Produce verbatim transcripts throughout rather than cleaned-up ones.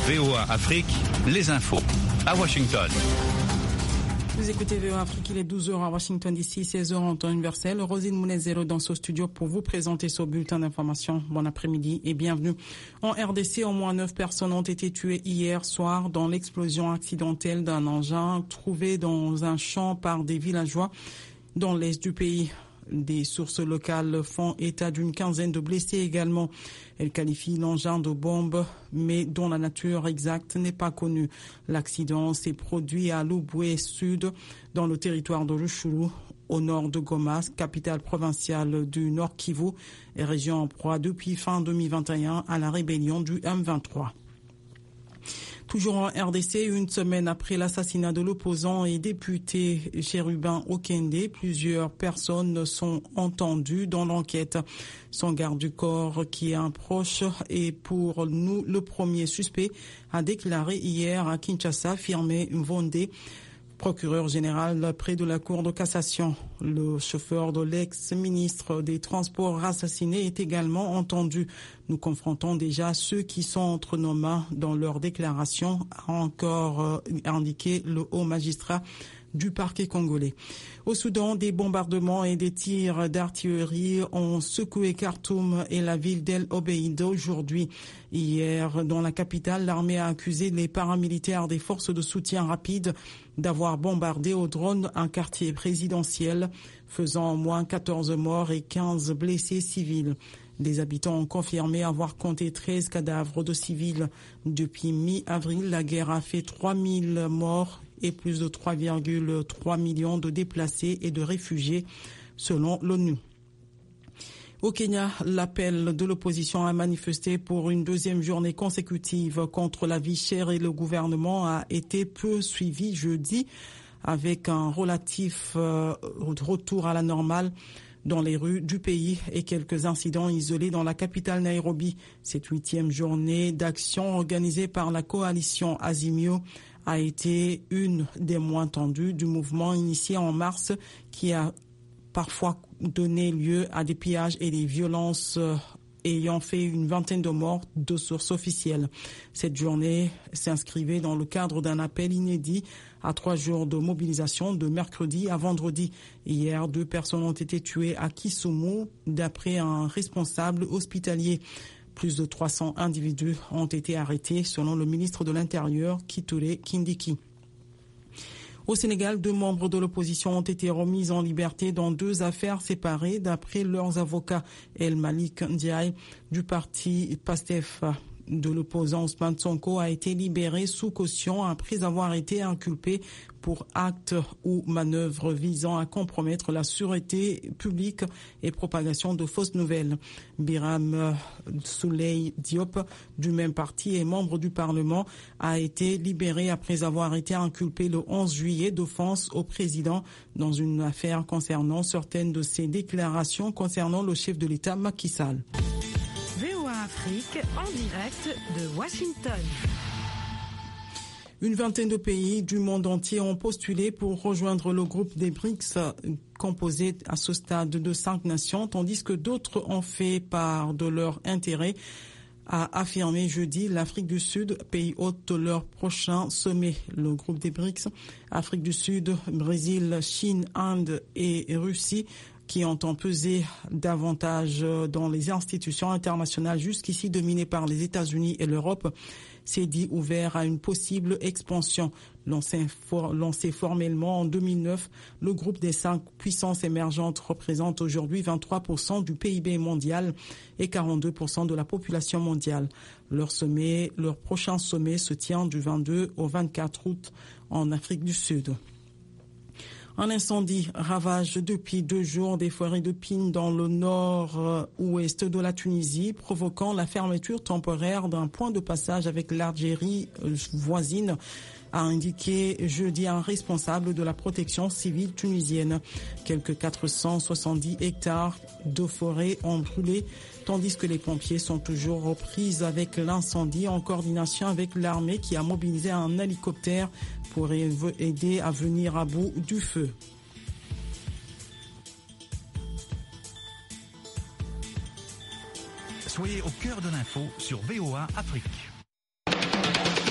V O A Afrique, les infos à Washington. Vous écoutez V O A Afrique, il est douze heures à Washington D C, seize heures en temps universel. Rosine Mounezero dans ce studio pour vous présenter ce bulletin d'information. Bon après-midi et bienvenue. En R D C, au moins neuf personnes ont été tuées hier soir dans l'explosion accidentelle d'un engin trouvé dans un champ par des villageois dans l'est du pays. Des sources locales font état d'une quinzaine de blessés également. Elles qualifient l'engin de bombe, mais dont la nature exacte n'est pas connue. L'accident s'est produit à Lubwe Sud, dans le territoire de Rutshuru, au nord de Goma, capitale provinciale du Nord Kivu, et région en proie depuis fin deux mille vingt et un à la rébellion du M vingt-trois. Toujours en R D C, une semaine après l'assassinat de l'opposant et député Chérubin Okende, plusieurs personnes sont entendues dans l'enquête. Son garde du corps, qui est un proche, est pour nous le premier suspect, a déclaré hier à Kinshasa, Firmin Mvonde, procureur général près de la Cour de cassation. Le chauffeur de l'ex-ministre des Transports assassiné est également entendu. Nous confrontons déjà ceux qui sont entre nos mains dans leur déclaration, a encore indiqué le haut magistrat du parquet congolais. Au Soudan, des bombardements et des tirs d'artillerie ont secoué Khartoum et la ville d'El Obeid aujourd'hui. Hier, dans la capitale, l'armée a accusé les paramilitaires des forces de soutien rapide d'avoir bombardé au drone un quartier présidentiel, faisant au moins quatorze morts et quinze blessés civils. Des habitants ont confirmé avoir compté treize cadavres de civils. Depuis mi-avril, la guerre a fait trois mille morts et plus de trois virgule trois millions de déplacés et de réfugiés, selon l'ONU. Au Kenya, l'appel de l'opposition à manifester pour une deuxième journée consécutive contre la vie chère et le gouvernement a été peu suivi jeudi, avec un relatif euh, retour à la normale dans les rues du pays et quelques incidents isolés dans la capitale Nairobi. Cette huitième journée d'action organisée par la coalition Azimio a été une des moins tendues du mouvement initié en mars, qui a parfois donné lieu à des pillages et des violences ayant fait une vingtaine de morts, de sources officielles. Cette journée s'inscrivait dans le cadre d'un appel inédit à trois jours de mobilisation de mercredi à vendredi. Hier, deux personnes ont été tuées à Kisumu, d'après un responsable hospitalier. Plus de trois cents individus ont été arrêtés, selon le ministre de l'Intérieur, Kithure Kindiki. Au Sénégal, deux membres de l'opposition ont été remis en liberté dans deux affaires séparées, d'après leurs avocats. El Malik Ndiaye, du parti PASTEF de l'opposant Ousmane Sonko, a été libéré sous caution après avoir été inculpé pour actes ou manœuvres visant à compromettre la sûreté publique et propagation de fausses nouvelles. Biram Souley Diop, du même parti et membre du Parlement, a été libéré après avoir été inculpé le onze juillet d'offense au président dans une affaire concernant certaines de ses déclarations concernant le chef de l'État Macky Sall. V O A Afrique en direct de Washington. Une vingtaine de pays du monde entier ont postulé pour rejoindre le groupe des BRICS, composé à ce stade de cinq nations, tandis que d'autres ont fait part de leur intérêt, a affirmé jeudi l'Afrique du Sud, pays hôte de leur prochain sommet. Le groupe des BRICS, Afrique du Sud, Brésil, Chine, Inde et Russie, qui entend peser davantage dans les institutions internationales jusqu'ici dominées par les États-Unis et l'Europe, s'est dit ouvert à une possible expansion. Lancé, for, lancé formellement en deux mille neuf, le groupe des cinq puissances émergentes représente aujourd'hui vingt-trois pour cent du P I B mondial et quarante-deux pour cent de la population mondiale. Leur sommet, leur prochain sommet se tient du vingt-deux au vingt-quatre août en Afrique du Sud. Un incendie ravage depuis deux jours des forêts de pine dans le nord-ouest de la Tunisie, provoquant la fermeture temporaire d'un point de passage avec l'Algérie voisine, a indiqué jeudi un responsable de la protection civile tunisienne. Quelques quatre cent soixante-dix hectares de forêt ont brûlé, tandis que les pompiers sont toujours aux prises avec l'incendie en coordination avec l'armée qui a mobilisé un hélicoptère pour aider à venir à bout du feu. Soyez au cœur de l'info sur V O A Afrique.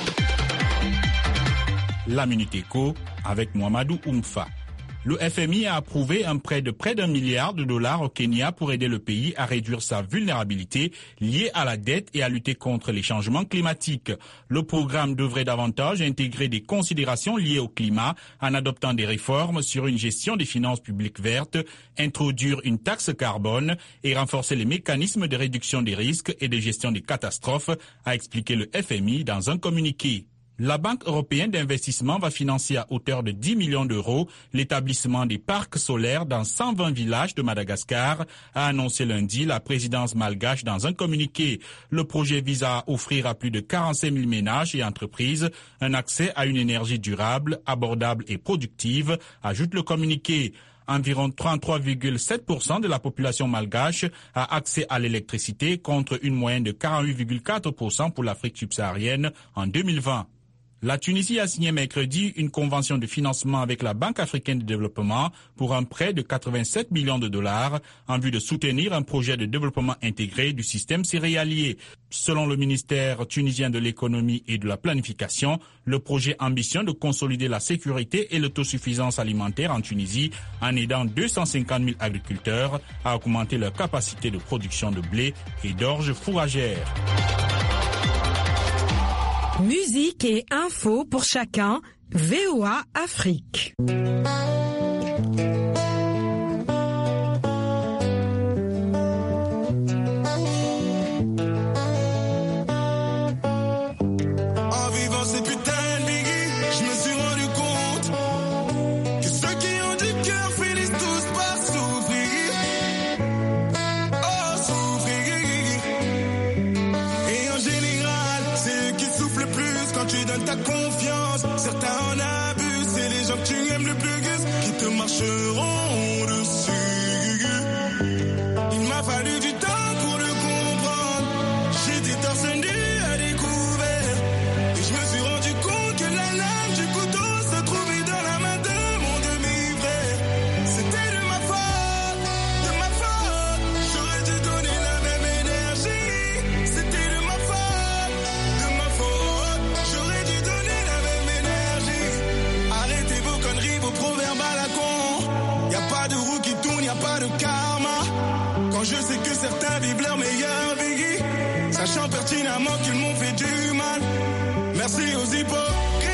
La Minute Éco avec Mohamedou Oumfa. Le F M I a approuvé un prêt de près d'un milliard de dollars au Kenya pour aider le pays à réduire sa vulnérabilité liée à la dette et à lutter contre les changements climatiques. Le programme devrait davantage intégrer des considérations liées au climat en adoptant des réformes sur une gestion des finances publiques vertes, introduire une taxe carbone et renforcer les mécanismes de réduction des risques et de gestion des catastrophes, a expliqué le F M I dans un communiqué. La Banque européenne d'investissement va financer à hauteur de dix millions d'euros l'établissement des parcs solaires dans cent vingt villages de Madagascar, a annoncé lundi la présidence malgache dans un communiqué. Le projet vise à offrir à plus de quarante-cinq mille ménages et entreprises un accès à une énergie durable, abordable et productive, ajoute le communiqué. Environ trente-trois virgule sept pour cent de la population malgache a accès à l'électricité contre une moyenne de quarante-huit virgule quatre pour cent pour l'Afrique subsaharienne en deux mille vingt. La Tunisie a signé mercredi une convention de financement avec la Banque africaine de développement pour un prêt de quatre-vingt-sept millions de dollars en vue de soutenir un projet de développement intégré du système céréalier. Selon le ministère tunisien de l'économie et de la planification, le projet ambitionne de consolider la sécurité et l'autosuffisance alimentaire en Tunisie en aidant deux cent cinquante mille agriculteurs à augmenter leur capacité de production de blé et d'orge fourragère. Musique et info pour chacun, V O A Afrique. Ta confiance, certains en abusent, c'est les gens que tu aimes le plus qui te marcheront dessus. Il m'a fallu du temps pour le comprendre, j'étais torse nu à découvert, et je me suis rendu compte que la lame du couteau se trouvait dans la main de mon demi-frère. C'était de ma faute, de ma faute, j'aurais dû donner la même énergie. C'était de ma faute, de ma faute, j'aurais dû donner la même énergie. Arrêtez vos conneries, vos proverbes à la con. Y a pas de roue qui tourne, y a pas de karma. Quand je sais que certains vivent leur meilleure vie, sachant pertinemment qu'ils m'ont fait du mal. Merci aux hypocrites.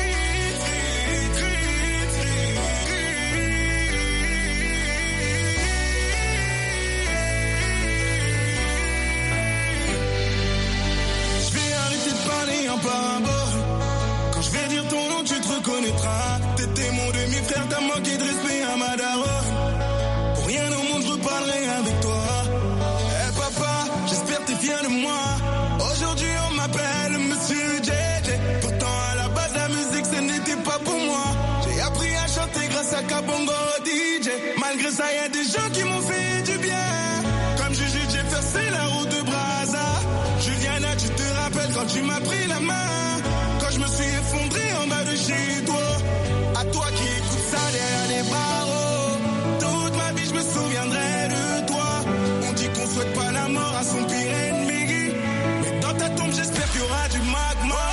Je vais arrêter de parler en parabole. Quand je vais dire ton nom, tu te reconnaîtras. T'étais mon demi-frère, t'as manqué de respect à ma daronne. Pour rien au monde, je reparlerai avec toi. Eh papa, j'espère que t'es fier de moi. Aujourd'hui, on m'appelle Monsieur J J. Pourtant, à la base, la musique, ce n'était pas pour moi. J'ai appris à chanter grâce à Kabongo D J. Malgré ça, y a des gens qui m'ont fait du bien. Comme Juju, j'ai percé la route de Brazza. Juliana, tu te rappelles quand tu m'as pris la main, quand je me suis effondré en bas de chez toi. À toi qui écoutes ça derrière les barreaux, toute ma vie je me souviendrai de toi. On dit qu'on souhaite pas la mort à son pire ennemi, mais dans ta tombe j'espère qu'il y aura du magma.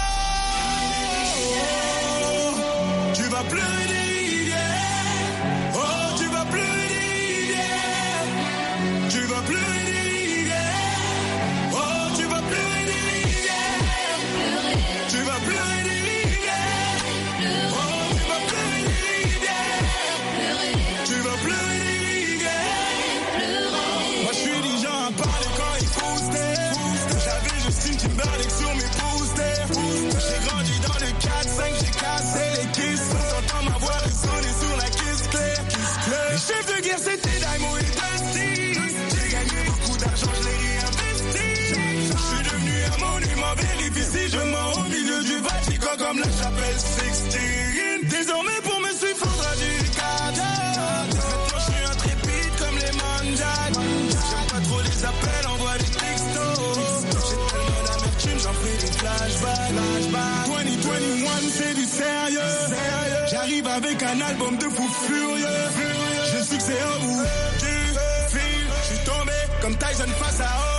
Oh, tu vas pleurer des rivières. Oh, tu vas pleurer des rivières. Tu vas pleurer des rivières. Oh, tu vas pleurer des rivières. Tu vas pleurer des rivières. Oh, tu vas pleurer des rivières. Tu vas pleurer des rivières. Moi je suis du genre à parler quand il boostait. J'avais Justin Timberlake sur mes posters. J'ai grandi dans le quatre cinq, j'ai cassé les kisses. On s'entend ma voix résonner sur la kiss claire. Les chefs de guerre c'était Daimo et Dusty. J'ai gagné beaucoup d'argent, je l'ai réinvesti. Je suis devenu un monument, vérifie si je mens au milieu du Vatican comme la chapelle Sixtine. Désormais pour me suivre faudra du cadavre. Maintenant je suis intrépide comme les manjags. J'aime pas trop les appels, envoie des textos. J'ai tellement d'amertume, j'en fais des flashbacks. vingt vingt et un c'est du sérieux. J'arrive avec un album de fou furieux. J'ai le succès au bout du fil. Je suis tombé comme Tyson face à